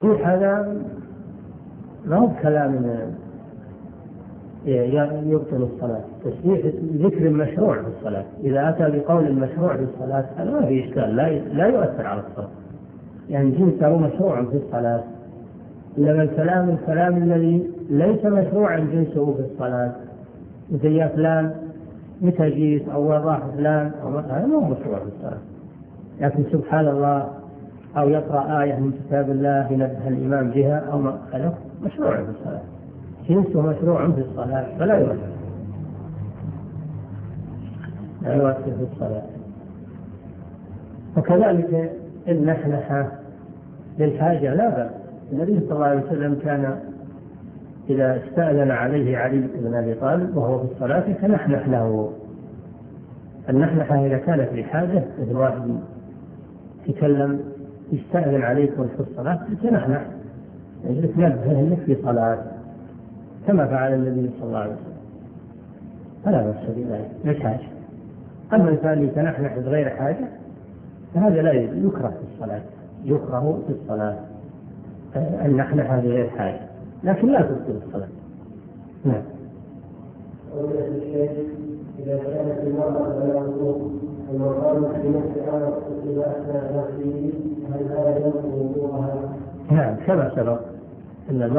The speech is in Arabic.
هذا ما هو كلام يبطل الصلاة. تسبيح ذكر مشروع في الصلاة، إذا أتى بقول المشروع في الصلاة هذا ما في إشكال، لا يؤثر على الصلاة، يعني جنسه مشروع في الصلاة. إنما الكلام الذي ليس مشروعا جنسه في الصلاة، مثل يا فلان متى جيت أو وين راح فلان، هذا ما هو مشروع في الصلاة. لكن سبحان الله أو يقرأ آية من كتاب الله ينبه الإمام بها أو هذا مشروع في الصلاة، جنسه مشروع في الصلاة فلا يؤثر في الصلاة. وكذلك النحنحة للحاجة لا بأس. النبي صلى الله عليه وسلم كان إذا استأذن عليه علي بن أبي طالب وهو في الصلاة فنحنح له. النحنحة إذا كانت لحاجة، مثل واحد يتكلم يستأذن عليكم في الصلاة تنحنح تنبه انك في صلاة، كما فعل النبي صلى الله عليه وسلم، فلا بأس بذلك للحاجة. أما الإنسان يتنحنح بغير حاجة فهذا لا يكره في الصلاة، يكره في الصلاة النحنحة بغير حاجة، لكن لا تبطل الصلاة. نعم. إذا كانت المرأة على وضوء المقام في نفسها إذا أثنى نفسه هل هذا ينقض وضوءها؟ نعم كما سبق أن